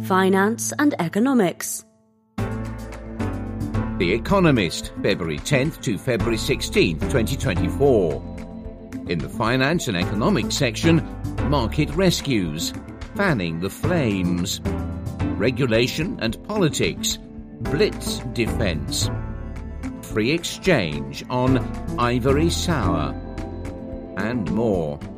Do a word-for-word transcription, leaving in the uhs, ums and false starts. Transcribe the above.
finance and economics. The Economist, February tenth to February sixteenth, twenty twenty-four. In the finance and economics section, market rescues, fanning the flames, regulation and politics, blitz defence, free exchange on ivory sour, and more.